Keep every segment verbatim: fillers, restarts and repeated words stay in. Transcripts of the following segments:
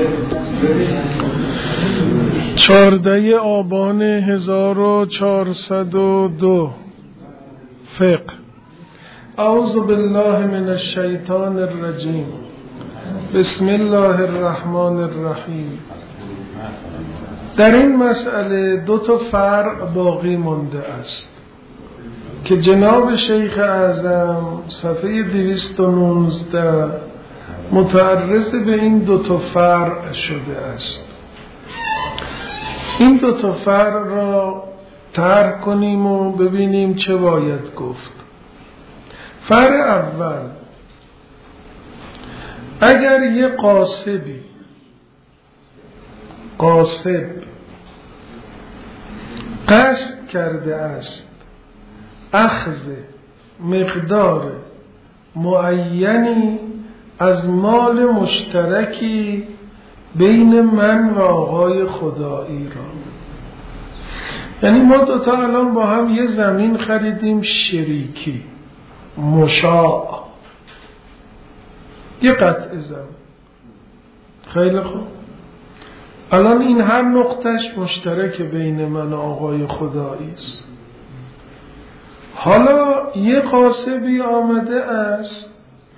چهارده آبان هزار و چهارصد و دو فقه. اعوذ بالله من الشیطان الرجیم. بسم الله الرحمن الرحیم. در این مسئله دو تا فرع باقی مانده است که جناب شیخ اعظم صفحه دویست و نوزده متعرض به این دو تا فرع شده است. این دو تا فرع را طرح کنیم و ببینیم چه باید گفت. فرع اول، اگر یه قاصبی قاصب قصد کرده است اخذ مقدار معینی از مال مشترکی بین من و آقای خدایی را، یعنی ما دوتا الان با هم یه زمین خریدیم شریکی مشاع، یه قطع زمین، خیلی خوب. الان این هر نقطش مشترک بین من و آقای خدایی است. حالا یه قاصبی آمده است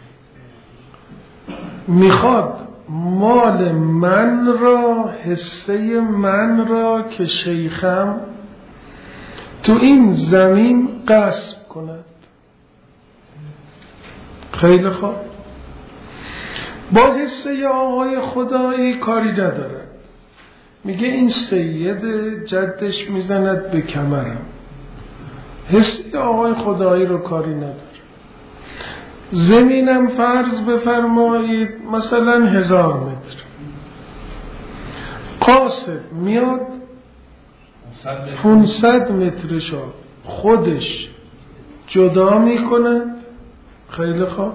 میخواد مال من را، حصه من را که شیخم تو این زمین غصب کند. خیلی خوب. با حصه آقای خدایی کاری ندارد، میگه این سید جدش میزند به کمرم، حصه آقای خدایی رو کاری نداره. زمینم فرض بفرمایید مثلا هزار متر، قاصد میاد پونصد مترشو خودش جدا میکند. خیلی خوب.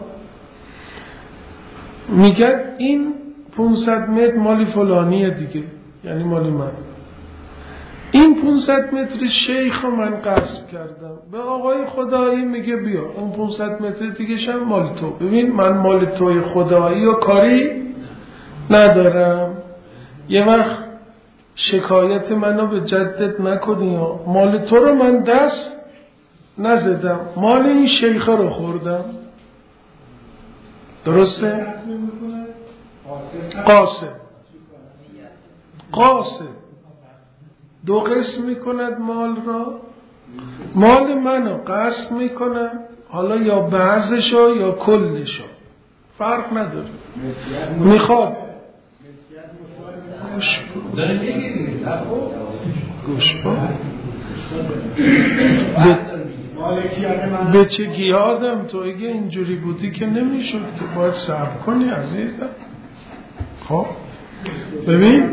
میگه این پونصد متر مالی فلانیه دیگه، یعنی مالی من. این پونصد متر شیخ من غصب کردم، به آقای خدایی میگه بیا اون پونصد متر دیگه شم مال تو. ببین من مال توی خدایی و کاری ندارم، یه وقت شکایت منو به جدت نکنی ها. مال تو رو من دست نزدم، مال این شیخ رو خوردم. درسته؟ قاصد قاصد دو قسم میکند مال را، مال منو قسم میکند، حالا یا بعضشو یا کلشو، فرق نداره. میخواد گوش با به چه گیادم تو اگه اینجوری بودی که نمیشد که باید صبر کنی عزیزم. خب ببین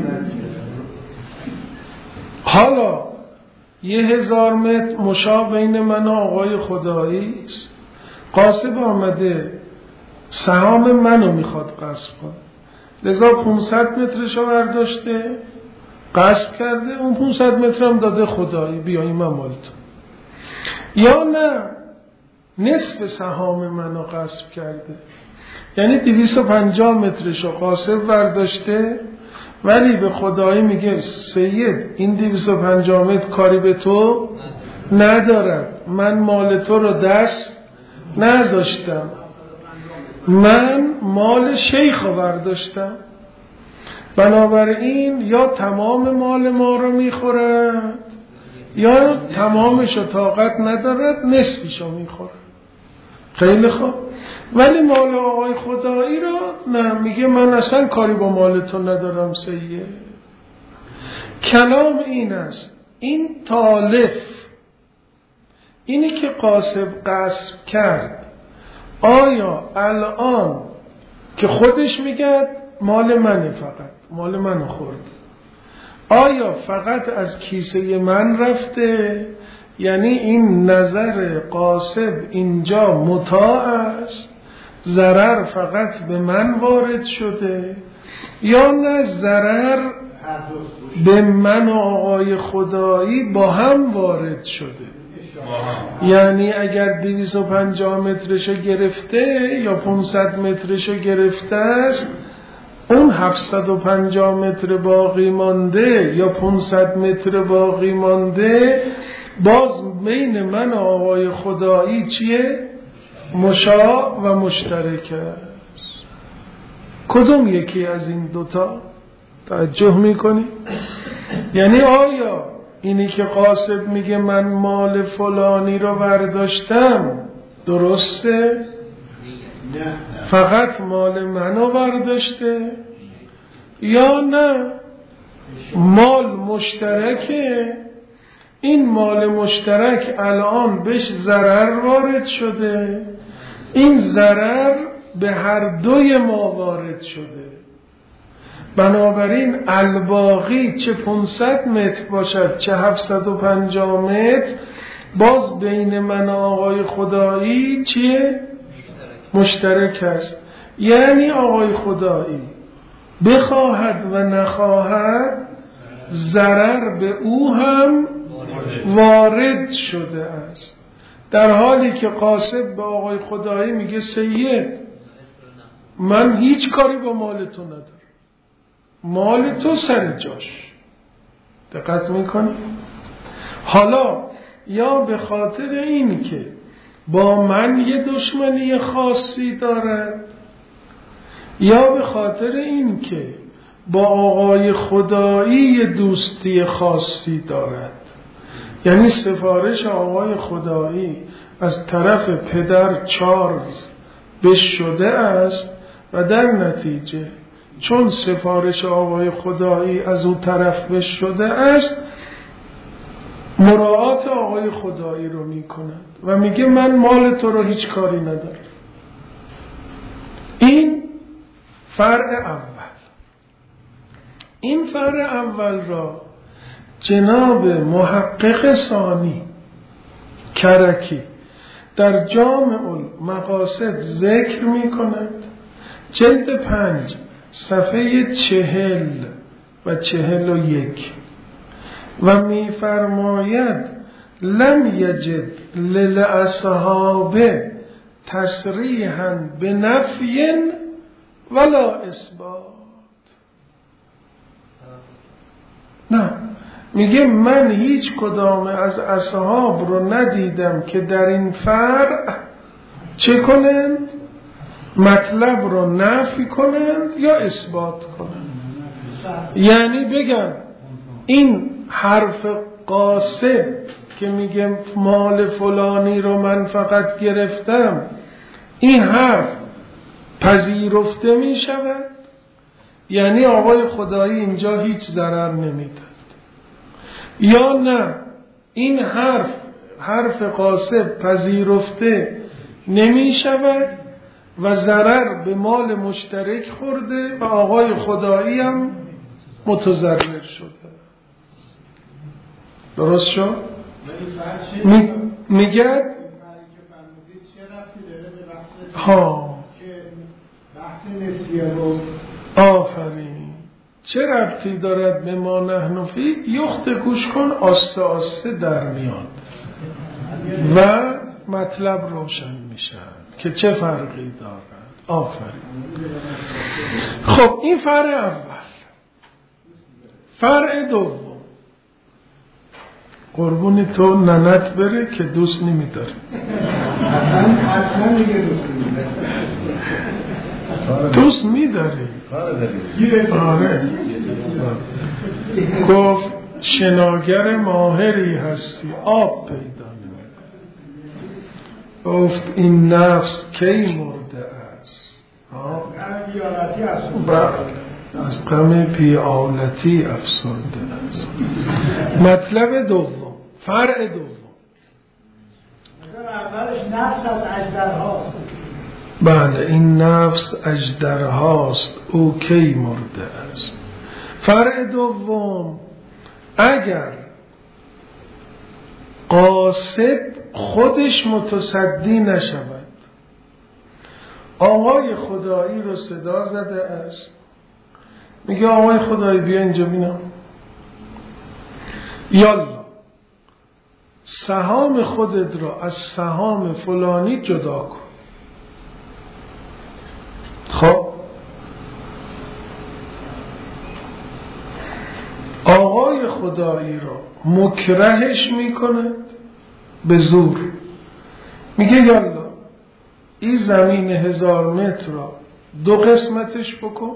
حالا یه هزار متر مشا بین من و آقای خدایی است. قاصب آمده سهام منو میخواد غصب کنه، لذا پونصد مترشو برداشته غصب کرده، اون پونصد متر هم داده خدایی، بیایی من مال تو. یا نه نصف سهام منو غصب کرده، یعنی دویست و پنجاه مترشو قاصب برداشته ولی به خدایی میگه سید این دویست و پنجاه متر کاری به تو ندارد، من مال تو رو دست نذاشتم، من مال شیخ رو برداشتم، بنابراین یا تمام مال ما رو میخورد یا تمامش رو طاقت ندارد نصفش رو میخورد. خیلی خوب. ولی مال آقای خدایی رو نه، میگه من اصلا کاری با مال تو ندارم سید. کلام این است، این تالف، اینی که قاصب غصب کرد، آیا الان که خودش میگه مال منه، فقط مال منو خورد، آیا فقط از کیسه من رفته؟ یعنی این نظر قاصب اینجا مطاع است، ضرر فقط به من وارد شده، یا نه ضرر به من و آقای خدایی با هم وارد شده؟ یعنی اگر دویست و پنجاه مترشو گرفته یا پانصد مترشو گرفته است، اون هفتصد و پنجاه متر باقی مانده یا پانصد متر باقی مانده باز بین من و آقای خدایی چیه؟ مشاع و مشترک است. کدوم یکی از این دوتا؟ توجه میکنی؟ یعنی آیا اینی که قاصد میگه من مال فلانی رو برداشتم درسته؟ فقط مال منو برداشته یا نه مال مشترکه؟ این مال مشترک الان بهش ضرر وارد شده، این ضرر به هر دوی ما وارد شده، بنابراین الباقی چه پانصد متر باشد چه هفتصد و پنجاه متر باز بین من و آقای خدایی چیه؟ مشترک است. یعنی آقای خدایی بخواهد و نخواهد ضرر به او هم وارد شده است، در حالی که قاصد به آقای خدایی میگه سید من هیچ کاری با مال تو ندارم، مال تو سر جاش. دقت میکنی؟ حالا یا به خاطر این که با من یه دشمنی خاصی دارد یا به خاطر این که با آقای خدایی یه دوستی خاصی دارد، یعنی سفارش آقای خدایی از طرف پدر چارلز بش شده است و در نتیجه چون سفارش آقای خدایی از اون طرف بش شده است مراعات آقای خدایی رو میکند و میگه من مال تو رو هیچ کاری ندارم. این فرع اول. این فرع اول را جناب محقق ثانی کرکی در جامع المقاصد ذکر می کند، جلد پنج صفحه چهل و چهل و یک، و می فرماید لم یجد للاصحاب تصریحا بنفی ولا اثبات. نه، میگه من هیچ کدام از اصحاب رو ندیدم که در این فرع چه کنند؟ مطلب رو نفی کنند یا اثبات کنند. یعنی بگن این حرف قاصد که میگه مال فلانی رو من فقط گرفتم، این حرف پذیرفته میشود، یعنی آقای خدایی اینجا هیچ ضرر نمیداد، یا نه این حرف حرف قاصد پذیرفته نمی شود و ضرر به مال مشترک خورده و آقای خدایی هم متضرر شده. درست شد؟ می... میگه ها آفرین چه ربطی دارد به ما نحن فی؟ یخت گوش کن، آسته آسته در میاد و مطلب روشن میشد که چه فرقی دارد. آفرین. خب این فرع اول. فرع دوم، قربون تو ننت بره که دوست نمیداره. دوست میداره. آره. گفت شناگر ماهری هستی، آب پیدا نمی‌کنی. گفت این نفس کی مرده است؟ از غم بی‌آلتی افسرده است. مطلب دوم، فرع دوم، اولش نفس از اژدرهاست. بله، این نفس اژدرهاست، او کی مرده است. فرع دوم، اگر قاصد خودش متصدی نشود، آقای خدایی رو صدا زده است، میگه آقای خدایی بیا اینجا بینم، یالا سهام خودت را از سهام فلانی جدا کن. خب آقای خدایی را مکرهش میکند به زور، میگه یالا این زمین هزار متر را دو قسمتش بکن،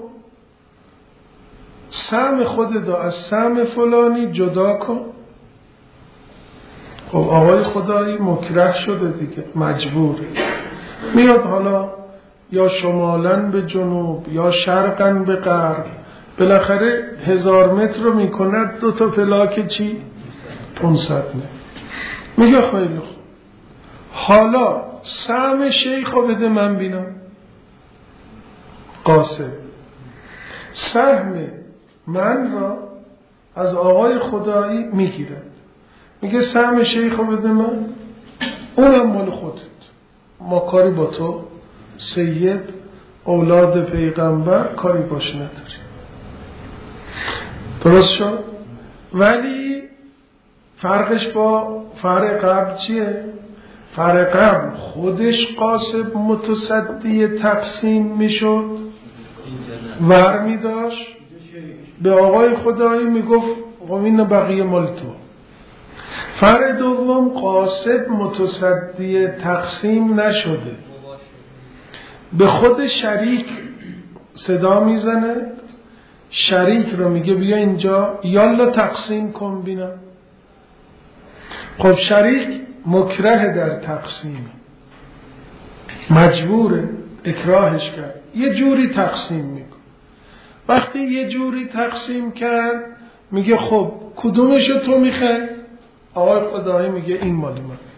سهم خودت را از سهم فلانی جدا کن. خب آقای خدایی مکره شده دیگه، مجبوره، میاد حالا یا شمالن به جنوب یا شرقن به غرب، بالاخره هزار متر رو میکند دو تا فلاک چی؟ پونصد متر. میگه خیلی خوب، حالا سهم شیخ رو بده من بینم. قاسم سهم من را از آقای خدایی میگیرد، میگه سهم شیخ رو بده من، اونم مال خودت، ما کاری با تو سید اولاد پیغمبر کاری باش نداری. درست شد؟ ولی فرقش با فرق قبل چیه؟ فرق قبل خودش قاسم متصدی تقسیم میشد، ور میداشت به آقای خدایی میگفت این بقیه مال تو. فرق دوم قاسم متصدی تقسیم نشده، به خود شریک صدا میزنه، شریک رو میگه بیا اینجا یالا تقسیم کن بینم. خب شریک مکره در تقسیم، مجبوره، اکراهش کرد، یه جوری تقسیم میکن. وقتی یه جوری تقسیم کرد میگه خب کدومشو تو میخوای؟ آقای خدایی میگه این مال من.